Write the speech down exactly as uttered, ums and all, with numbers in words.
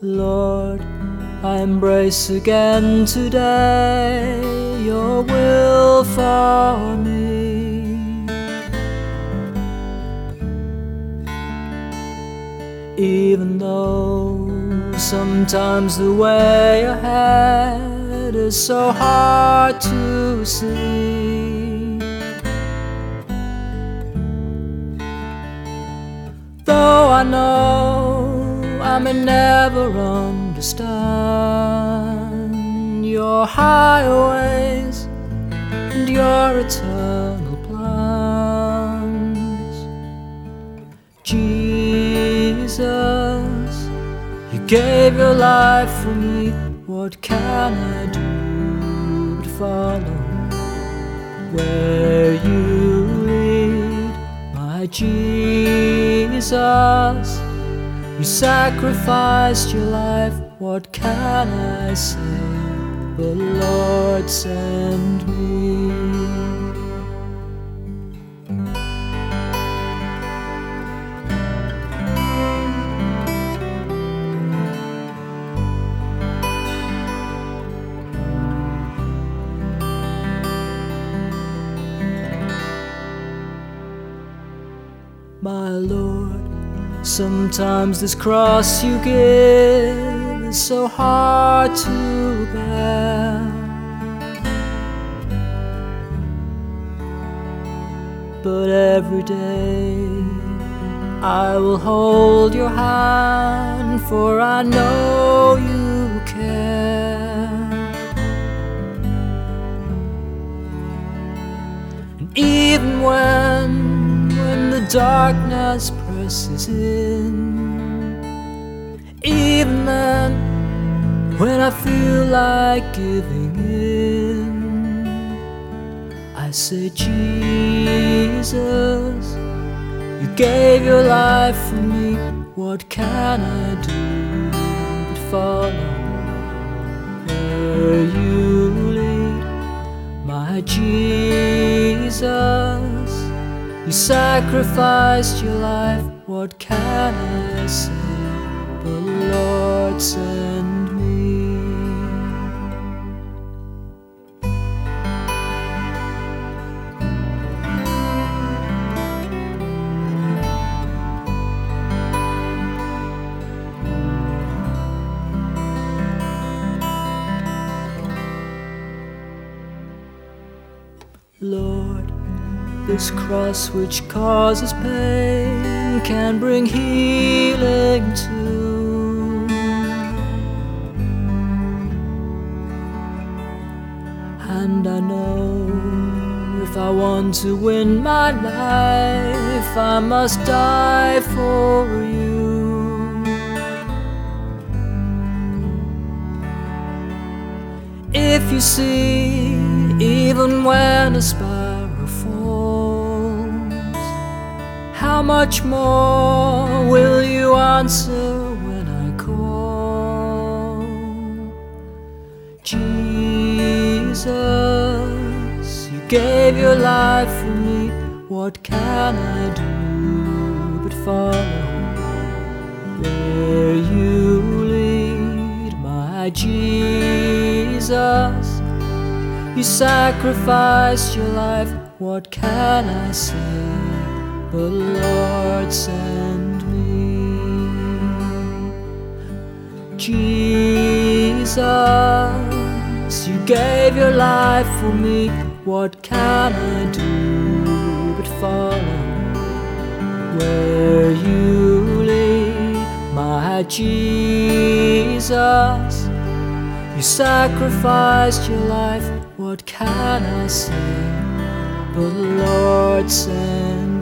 Lord, I embrace again today your will for me. Even though sometimes the way ahead is so hard to see, though I know I may never understand your highways and your eternal plans, Jesus, you gave your life for me. What can I do but follow where you lead, my Jesus? You sacrificed your life. What can I say but Lord, send me? My Lord, sometimes this cross you give is so hard to bear, but every day I will hold your hand, for I know you care. And even when When the darkness presses in, even then, when I feel like giving in, I say, Jesus, you gave your life for me. What can I do but follow where you lead, my Jesus? You sacrificed your life. What can I say but Lord, send me? Lord, this cross which causes pain can bring healing too. And I know if I want to win my life, I must die for you. If you see, even when a sparrow falls, how much more will you answer when I call? Jesus, you gave your life for me. What can I do but follow where you lead, my Jesus? You sacrificed your life. What can I say but Lord, send me? Jesus, you gave your life for me. What can I do but follow where you lead, my Jesus? You sacrificed your life. What can I say but Lord, send